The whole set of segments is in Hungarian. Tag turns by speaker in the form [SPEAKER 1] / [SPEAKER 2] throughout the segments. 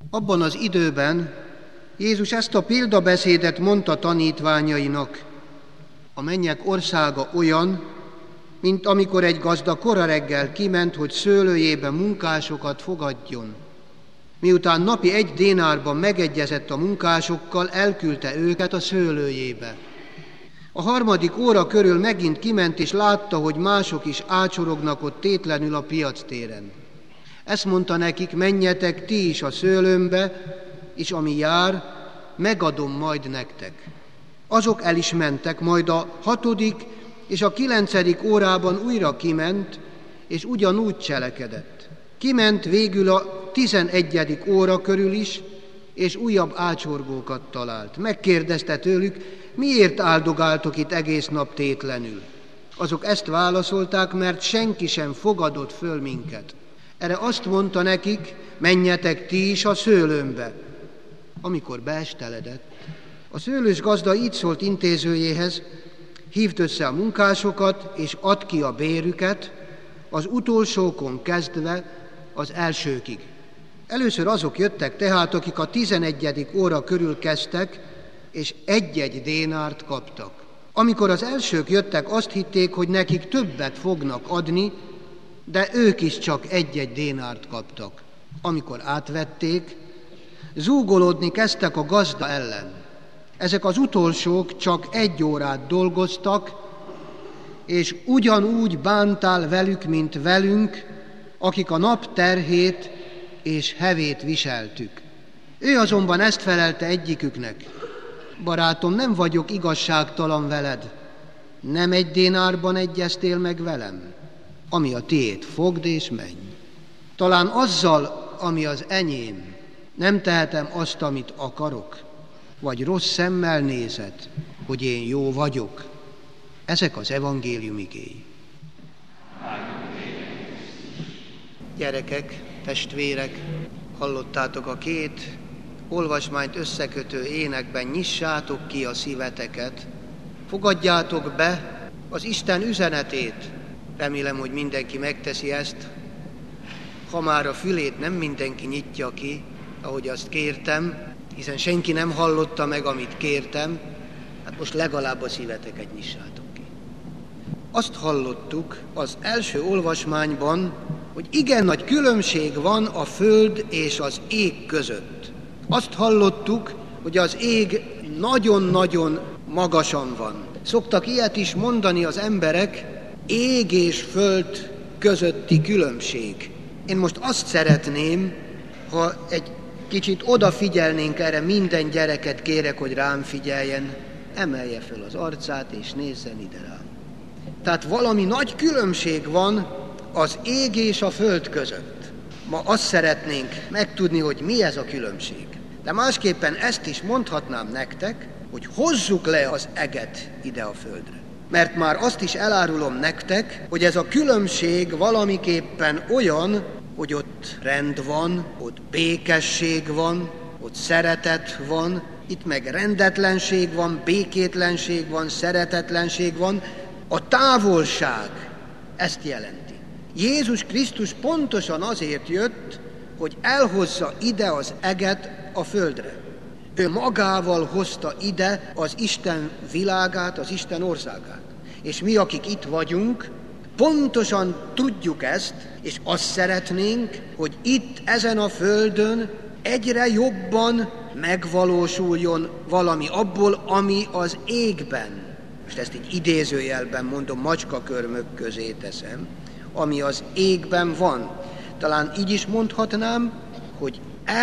[SPEAKER 1] Abban az időben Jézus ezt a példabeszédet mondta tanítványainak: a mennyek országa olyan, mint amikor egy gazda kora reggel kiment, hogy szőlőjébe munkásokat fogadjon. Miután napi 1 dénárban megegyezett a munkásokkal, elküldte őket a szőlőjébe. A 3. óra körül megint kiment, és látta, hogy mások is ácsorognak ott tétlenül a piactéren. Ezt mondta nekik: menjetek ti is a szőlőmbe, és ami jár, megadom majd nektek. Azok el is mentek, majd a 6. és a 9. órában újra kiment, és ugyanúgy cselekedett. Kiment végül a 11. óra körül is, és újabb ácsorgókat talált. Megkérdezte tőlük: miért áldogáltok itt egész nap tétlenül? Azok ezt válaszolták: mert senki sem fogadott föl minket. Erre azt mondta nekik: menjetek ti is a szőlőmbe. Amikor beesteledett, a szőlős gazda így szólt intézőjéhez: hívd össze a munkásokat, és add ki a bérüket, az utolsókon kezdve az elsőkig. Először azok jöttek tehát, akik a 11. óra körül kezdtek, és 1 dénárt kaptak. Amikor az elsők jöttek, azt hitték, hogy nekik többet fognak adni, de ők is csak 1 dénárt kaptak. Amikor átvették, zúgolódni kezdtek a gazda ellen. Ezek az utolsók csak 1 órát dolgoztak, és ugyanúgy bántál velük, mint velünk, akik a nap terhét és hevét viseltük. Ő azonban ezt felelte egyiküknek: barátom, nem vagyok igazságtalan veled. Nem 1 dénárban egyeztél meg velem? Ami a tiéd, fogd és menj. Talán azzal, ami az enyém, nem tehetem azt, amit akarok? Vagy rossz szemmel nézed, hogy én jó vagyok? Ezek az evangélium igéi. Gyerekek, testvérek, hallottátok a 2 olvasmányt összekötő énekben: nyissátok ki a szíveteket, fogadjátok be az Isten üzenetét. Remélem, hogy mindenki megteszi ezt. Ha már a fülét nem mindenki nyitja ki, ahogy azt kértem, hiszen senki nem hallotta meg, amit kértem, hát most legalább a szíveteket nyissátok ki. Azt hallottuk az első olvasmányban, hogy igen nagy különbség van a föld és az ég között. Azt hallottuk, hogy az ég nagyon-nagyon magasan van. Szoktak ilyet is mondani az emberek: ég és föld közötti különbség. Én most azt szeretném, ha egy kicsit odafigyelnénk erre, minden gyereket kérek, hogy rám figyeljen, emelje fel az arcát és nézzen ide rám. Tehát valami nagy különbség van az ég és a föld között. Ma azt szeretnénk megtudni, hogy mi ez a különbség. De másképpen ezt is mondhatnám nektek, hogy hozzuk le az eget ide a földre. Mert már azt is elárulom nektek, hogy ez a különbség valamiképpen olyan, hogy ott rend van, ott békesség van, ott szeretet van, itt meg rendetlenség van, békétlenség van, szeretetlenség van. A távolság ezt jelenti. Jézus Krisztus pontosan azért jött, hogy elhozza ide az eget a földre. Ő magával hozta ide az Isten világát, az Isten országát. És mi, akik itt vagyunk, pontosan tudjuk ezt, és azt szeretnénk, hogy itt, ezen a földön egyre jobban megvalósuljon valami abból, ami az égben. Most ezt így idézőjelben mondom, macskakörmök közé teszem, ami az égben van. Talán így is mondhatnám, hogy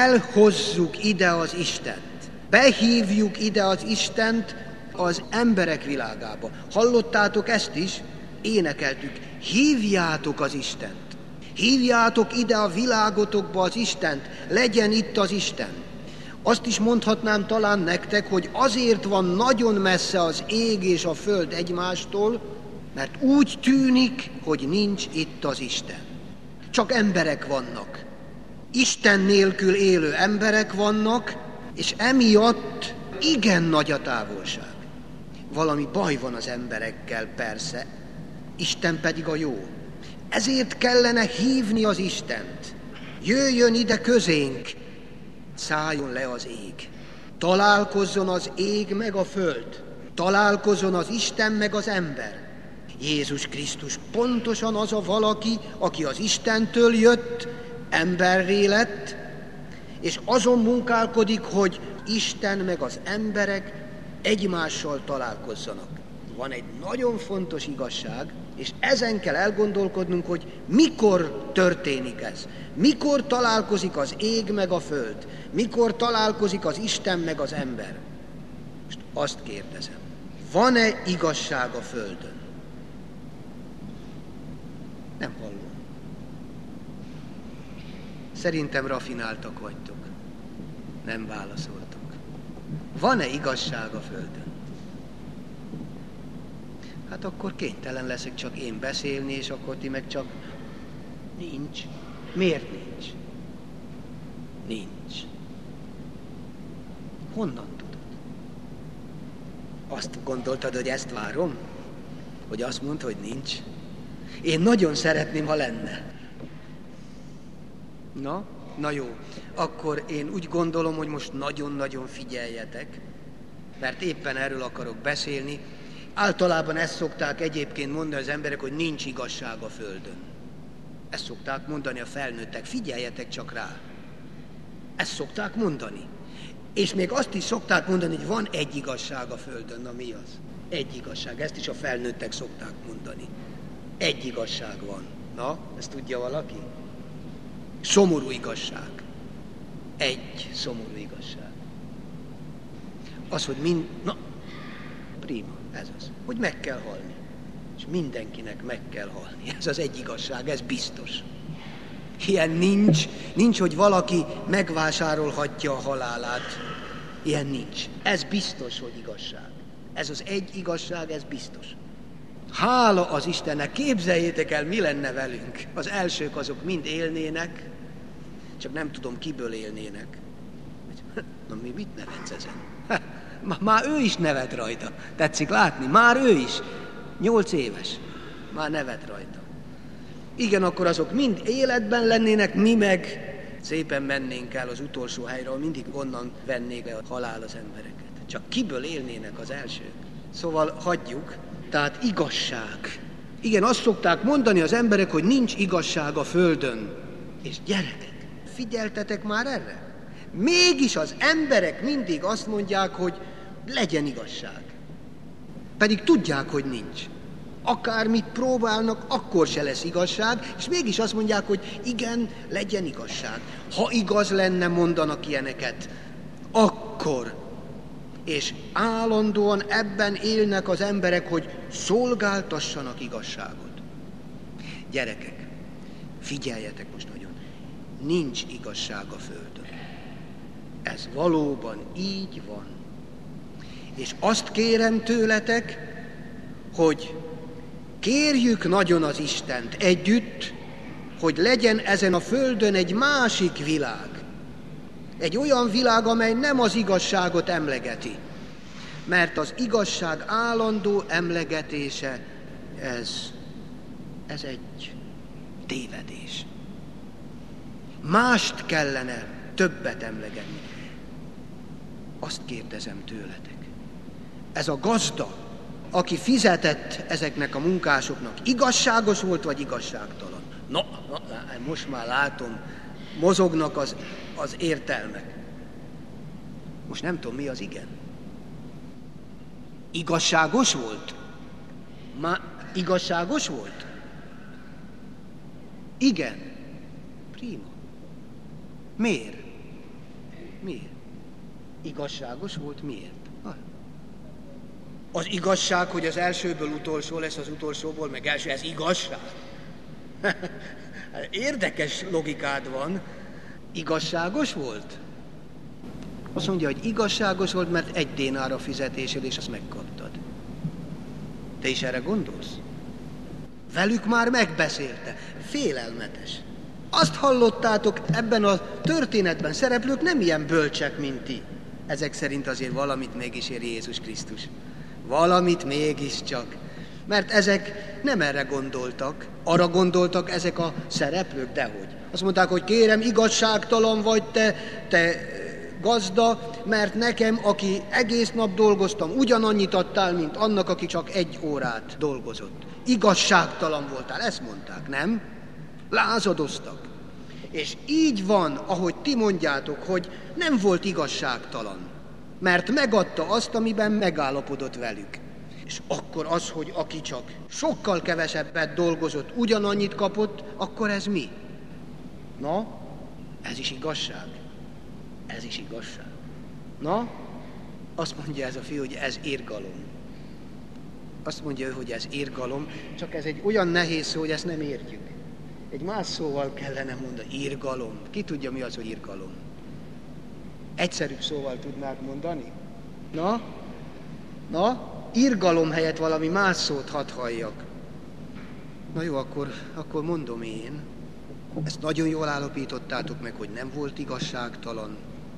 [SPEAKER 1] elhozzuk ide az Istent. Behívjuk ide az Istent az emberek világába. Hallottátok ezt is? Énekeltük. Hívjátok az Istent. Hívjátok ide a világotokba az Istent. Legyen itt az Isten. Azt is mondhatnám talán nektek, hogy azért van nagyon messze az ég és a föld egymástól, mert úgy tűnik, hogy nincs itt az Isten. Csak emberek vannak. Isten nélkül élő emberek vannak, és emiatt igen nagy a távolság. Valami baj van az emberekkel, persze, Isten pedig a jó. Ezért kellene hívni az Istent. Jöjjön ide közénk, szálljon le az ég. Találkozzon az ég meg a föld. Találkozzon az Isten meg az ember. Jézus Krisztus pontosan az a valaki, aki az Istentől jött, emberré lett, és azon munkálkodik, hogy Isten meg az emberek egymással találkozzanak. Van egy nagyon fontos igazság, és ezen kell elgondolkodnunk, hogy mikor történik ez. Mikor találkozik az ég meg a föld? Mikor találkozik az Isten meg az ember? Most azt kérdezem, van-e igazság a földön? Nem hallom. Szerintem rafináltak vagytok. Nem válaszoltok. Van-e igazság a földön? Hát akkor kénytelen leszek csak én beszélni, és akkor ti meg csak nincs. Miért nincs? Nincs. Honnan tudod? Azt gondoltad, hogy ezt várom? Hogy azt mondta, hogy nincs? Én nagyon szeretném, ha lenne. Na jó. Akkor én úgy gondolom, hogy most nagyon-nagyon figyeljetek, mert éppen erről akarok beszélni. Általában ezt szokták egyébként mondani az emberek, hogy nincs igazság a földön. Ezt szokták mondani a felnőttek. Figyeljetek csak rá. Ezt szokták mondani. És még azt is szokták mondani, hogy van egy igazság a földön. Na mi az? Egy igazság. Ezt is a felnőttek szokták mondani. Egy igazság van. Na, ezt tudja valaki? Szomorú igazság. Egy szomorú igazság. Az, hogy prima, ez az. Hogy meg kell halni. És mindenkinek meg kell halni. Ez az egy igazság, ez biztos. Ilyen nincs, hogy valaki megvásárolhatja a halálát. Ilyen nincs. Ez biztos, hogy igazság. Ez az egy igazság, ez biztos. Hála az Istennek, képzeljétek el, mi lenne velünk. Az elsők azok mind élnének, csak nem tudom, kiből élnének. Na mi mit nevetsz ezen? Már ő is nevet rajta. Tetszik látni? Már ő is. 8 éves. Már nevet rajta. Igen, akkor azok mind életben lennének, mi meg szépen mennénk el az utolsó helyre, ahol mindig onnan vennék le a halál az embereket. Csak kiből élnének az elsők? Szóval hagyjuk. Tehát igazság. Igen, azt szokták mondani az emberek, hogy nincs igazság a földön. És gyerekek, figyeltetek már erre? Mégis az emberek mindig azt mondják, hogy legyen igazság. Pedig tudják, hogy nincs. Akármit próbálnak, akkor se lesz igazság, és mégis azt mondják, hogy igen, legyen igazság. Ha igaz lenne, mondanak ilyeneket, akkor. És állandóan ebben élnek az emberek, hogy szolgáltassanak igazságot. Gyerekek, figyeljetek most nagyon, nincs igazság a földön. Ez valóban így van. És azt kérem tőletek, hogy kérjük nagyon az Istent együtt, hogy legyen ezen a földön egy másik világ. Egy olyan világ, amely nem az igazságot emlegeti. Mert az igazság állandó emlegetése, ez egy tévedés. Mást kellene többet emlegetni. Azt kérdezem tőletek. Ez a gazda, aki fizetett ezeknek a munkásoknak, igazságos volt vagy igazságtalan? Most már látom, mozognak az értelmek. Most nem tudom, mi az igen. Igazságos volt? Igazságos volt? Igen. Prima. Miért? Igazságos volt? Miért? Az igazság, hogy az elsőből utolsó lesz, az utolsóból meg első, ez igazság? Érdekes logikád van. Igazságos volt? Azt mondja, hogy igazságos volt, mert 1 dénár a fizetésed, és azt megkaptad. Te is erre gondolsz? Velük már megbeszélte. Félelmetes. Azt hallottátok, ebben a történetben szereplők nem ilyen bölcsek, mint ti. Ezek szerint azért valamit mégis ér Jézus Krisztus. Valamit mégiscsak. Mert ezek nem erre gondoltak. Arra gondoltak ezek a szereplők, dehogy. Azt mondták, hogy kérem, igazságtalan vagy, te gazda, mert nekem, aki egész nap dolgoztam, ugyanannyit adtál, mint annak, aki csak 1 órát dolgozott. Igazságtalan voltál, ezt mondták, nem? Lázadoztak. És így van, ahogy ti mondjátok, hogy nem volt igazságtalan, mert megadta azt, amiben megállapodott velük. És akkor az, hogy aki csak sokkal kevesebbet dolgozott, ugyanannyit kapott, akkor ez mi? Na, ez is igazság. Ez is igazság. Na, azt mondja ez a fiú, hogy ez irgalom. Azt mondja ő, hogy ez irgalom, csak ez egy olyan nehéz szó, hogy ezt nem értjük. Egy más szóval kellene mondani, irgalom. Ki tudja, mi az, hogy irgalom? Egyszerűbb szóval tudnák mondani? Na, irgalom helyett valami más szót hadd halljak. Na jó, akkor mondom én. Ezt nagyon jól állapítottátok meg, hogy nem volt igazságtalan,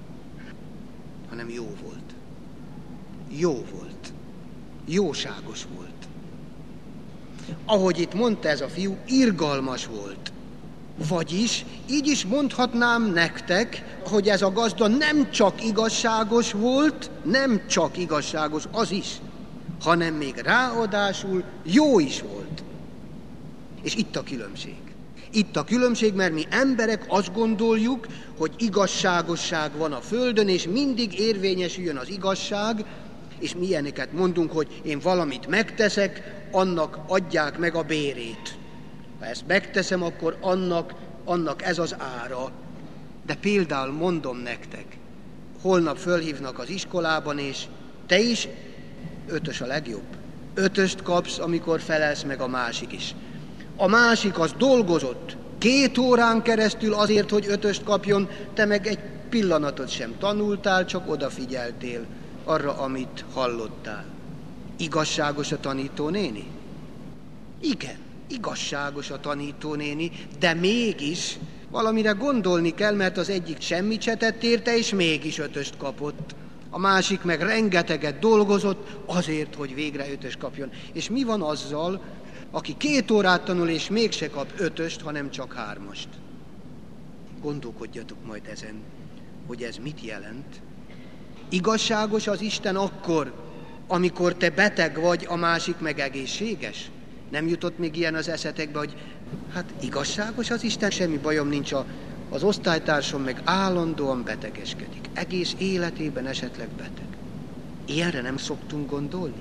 [SPEAKER 1] hanem jó volt. Jó volt. Jóságos volt. Ahogy itt mondta ez a fiú, irgalmas volt. Vagyis így is mondhatnám nektek, hogy ez a gazda nem csak igazságos volt, nem csak igazságos, az is, hanem még ráadásul jó is volt. És itt a különbség. Itt a különbség, mert mi emberek azt gondoljuk, hogy igazságosság van a földön, és mindig érvényesüljön az igazság, és mi ilyeneket mondunk, hogy én valamit megteszek, annak adják meg a bérét. Ha ezt megteszem, akkor annak ez az ára. De például mondom nektek, holnap fölhívnak az iskolában, és te is 5-ös a legjobb. 5-öst kapsz, amikor felelsz, meg a másik is. A másik az dolgozott 2 órán keresztül azért, hogy 5-öst kapjon, te meg egy pillanatot sem tanultál, csak odafigyeltél arra, amit hallottál. Igazságos a tanítónéni? Igen, igazságos a tanítónéni, de mégis valamire gondolni kell, mert az egyik semmit se tett érte, és mégis 5-öst kapott. A másik meg rengeteget dolgozott azért, hogy végre 5-ös kapjon. És mi van azzal, aki 2 órát tanul, és mégse kap 5-öst, hanem csak 3-ast? Gondolkodjatok majd ezen, hogy ez mit jelent. Igazságos az Isten akkor, amikor te beteg vagy, a másik meg egészséges? Nem jutott még ilyen az eszetekbe, hogy hát igazságos az Isten, semmi bajom nincs, az osztálytársam meg állandóan betegeskedik. Egész életében esetleg beteg. Ilyenre nem szoktunk gondolni?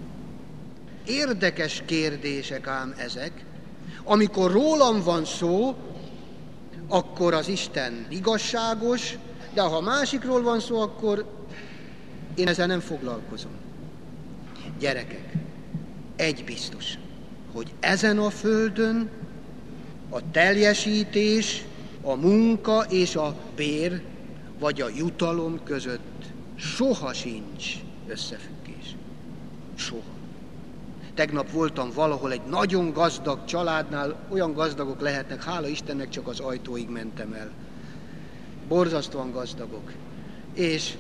[SPEAKER 1] Érdekes kérdések ám ezek. Amikor rólam van szó, akkor az Isten igazságos, de ha másikról van szó, akkor én ezzel nem foglalkozom. Gyerekek, egy biztos, hogy ezen a földön a teljesítés, a munka és a bér, vagy a jutalom között soha sincs összefüggés. Soha. Tegnap voltam valahol egy nagyon gazdag családnál, olyan gazdagok lehetnek, hála Istennek, csak az ajtóig mentem el. Borzasztóan gazdagok. És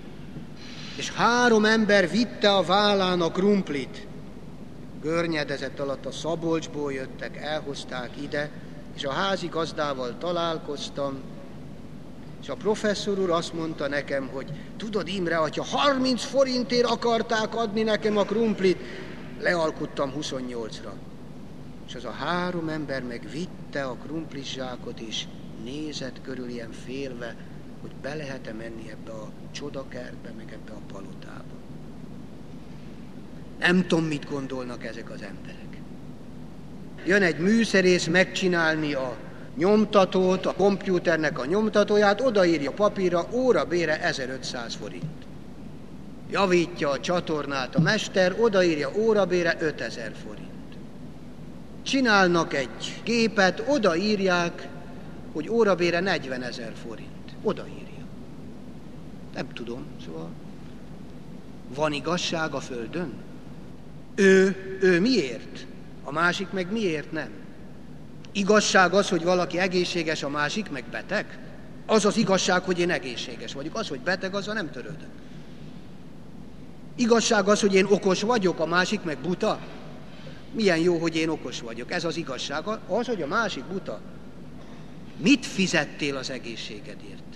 [SPEAKER 1] 3 ember vitte a vállán a krumplit. Görnyedezet alatt a Szabolcsból jöttek, elhozták ide, és a házi gazdával találkoztam, és a professzor úr azt mondta nekem, hogy tudod, Imre, hogyha 30 forintért akarták adni nekem a krumplit, lealkuttam 28-ra. És az a 3 ember meg vitte a krumplizsákot, és nézett körül ilyen félve, hogy be lehet-e menni ebbe a csodakertbe, meg ebbe a palotába. Nem tudom, mit gondolnak ezek az emberek. Jön egy műszerész megcsinálni a nyomtatót, a kompjúternek a nyomtatóját, odaírja papírra, órabére 1500 forint. Javítja a csatornát a mester, odaírja órabére 5000 forint. Csinálnak egy gépet, odaírják, hogy órabére 40 000 forint. Odaírja. Nem tudom, szóval van igazság a földön? Ő miért? A másik meg miért nem? Igazság az, hogy valaki egészséges, a másik meg beteg? Az az igazság, hogy én egészséges vagyok. Az, hogy beteg, azzal nem törődök. Igazság az, hogy én okos vagyok, a másik meg buta? Milyen jó, hogy én okos vagyok. Ez az igazság. Az, hogy a másik buta. Mit fizettél az egészségedért?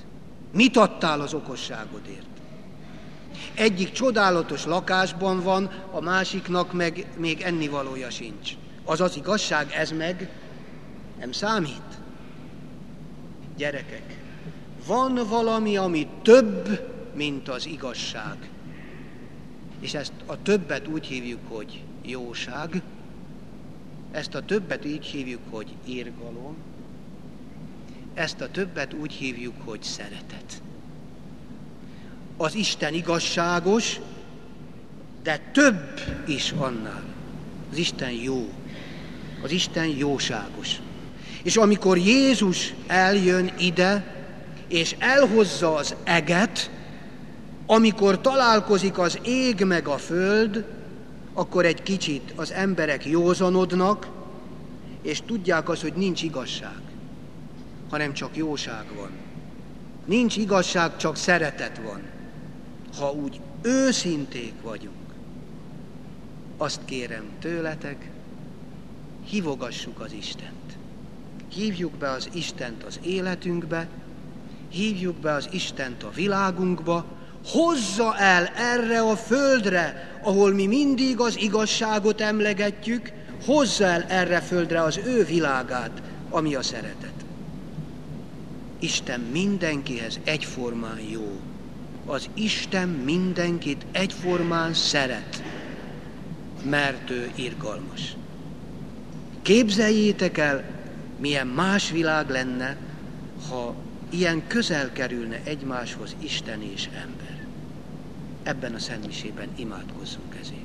[SPEAKER 1] Mit adtál az okosságodért? Egyik csodálatos lakásban van, a másiknak meg még ennivalója sincs. Az az igazság, ez meg nem számít. Gyerekek, van valami, ami több, mint az igazság. És ezt a többet úgy hívjuk, hogy jóság, ezt a többet így hívjuk, hogy irgalom, ezt a többet úgy hívjuk, hogy szeretet. Az Isten igazságos, de több is annál. Az Isten jó, az Isten jóságos. És amikor Jézus eljön ide, és elhozza az eget, amikor találkozik az ég meg a föld, akkor egy kicsit az emberek józanodnak, és tudják azt, hogy nincs igazság, hanem csak jóság van. Nincs igazság, csak szeretet van. Ha úgy őszinték vagyunk, azt kérem tőletek, hívogassuk az Istent. Hívjuk be az Istent az életünkbe, hívjuk be az Istent a világunkba, hozza el erre a földre, ahol mi mindig az igazságot emlegetjük, hozza el erre a földre az ő világát, ami a szeretet. Isten mindenkihez egyformán jó. Az Isten mindenkit egyformán szeret, mert ő irgalmas. Képzeljétek el, milyen más világ lenne, ha ilyen közel kerülne egymáshoz Isten és ember. Ebben a szentmisében imádkozzunk ezért.